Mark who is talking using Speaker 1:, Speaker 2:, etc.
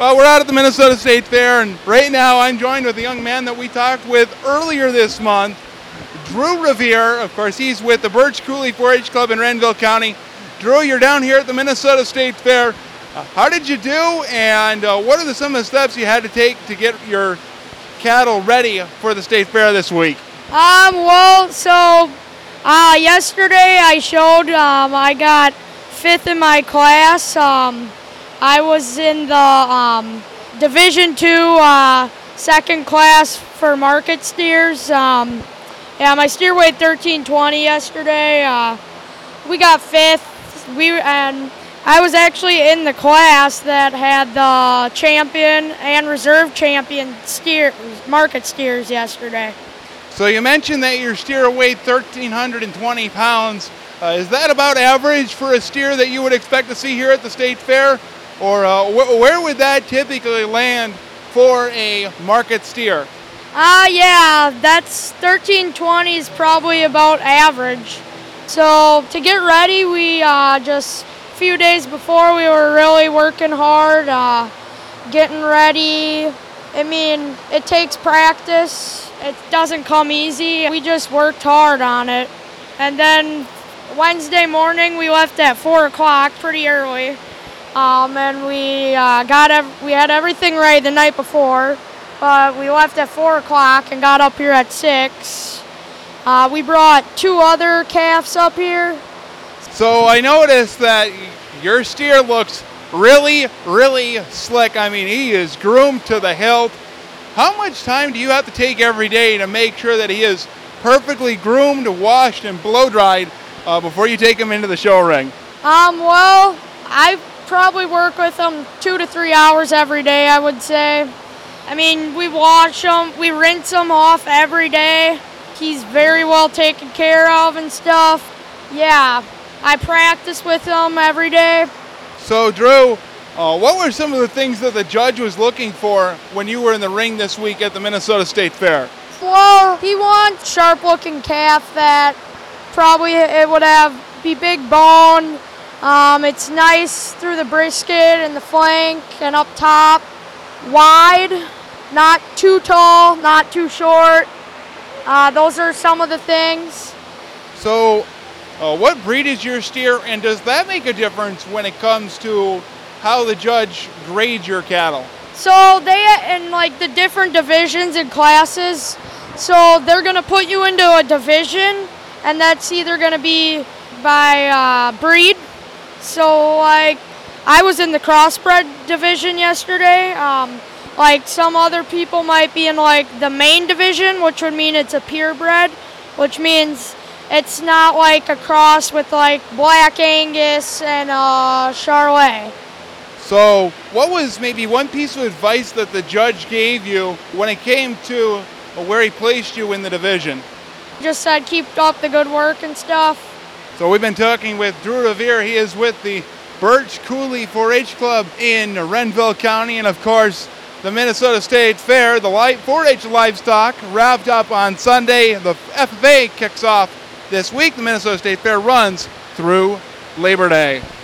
Speaker 1: Well, we're out at the Minnesota State Fair, and right now I'm joined with a young man that we talked with earlier this month, Drew Revere. Of course, he's with the Birch Coulee 4-H Club in Renville County. Drew, you're down here at the Minnesota State Fair. How did you do, and what are some of the steps you had to take to get your cattle ready for the State Fair this week?
Speaker 2: Yesterday I showed I got 5th in my class. I was in the Division II second class for market steers. My steer weighed 1320 yesterday. We got 5th. I was actually in the class that had the champion and reserve champion market steers yesterday.
Speaker 1: So you mentioned that your steer weighed 1,320 pounds. Is that about average for a steer that you would expect to see here at the State Fair? Or where would that typically land for a market steer?
Speaker 2: That's 1320 is probably about average. So to get ready, we just a few days before we were really working hard, getting ready. I mean, it takes practice. It doesn't come easy. We just worked hard on it. And then Wednesday morning, we left at 4 o'clock pretty early. And we had everything ready the night before, but we left at 4 o'clock and got up here at 6. We brought 2 other calves up here.
Speaker 1: So I noticed that your steer looks really, really slick. I mean, he is groomed to the hilt. How much time do you have to take every day to make sure that he is perfectly groomed, washed, and blow-dried before you take him into the show ring?
Speaker 2: I probably work with him 2 to 3 hours every day, I would say. I mean, we wash him, we rinse him off every day. He's very well taken care of and stuff. Yeah, I practice with him every day.
Speaker 1: So, Drew, what were some of the things that the judge was looking for when you were in the ring this week at the Minnesota State Fair?
Speaker 2: Well, he wants sharp-looking calf that probably it would be big bone. It's nice through the brisket and the flank and up top. Wide, not too tall, not too short. Those are some of the things.
Speaker 1: So, what breed is your steer, and does that make a difference when it comes to how the judge grades your cattle?
Speaker 2: So they, in like the different divisions and classes, so they're going to put you into a division, and that's either going to be by breed. So like I was in the crossbred division yesterday. Like some other people might be in like the main division, which would mean it's a purebred, which means it's not like a cross with like Black Angus and Charolais.
Speaker 1: So what was maybe one piece of advice that the judge gave you when it came to where he placed you in the division?
Speaker 2: Just said keep up the good work and stuff.
Speaker 1: So we've been talking with Drew Revere. He is with the Birch Coulee 4-H Club in Renville County, and of course the Minnesota State Fair, the 4-H livestock, wrapped up on Sunday. The FFA kicks off this week. The Minnesota State Fair runs through Labor Day.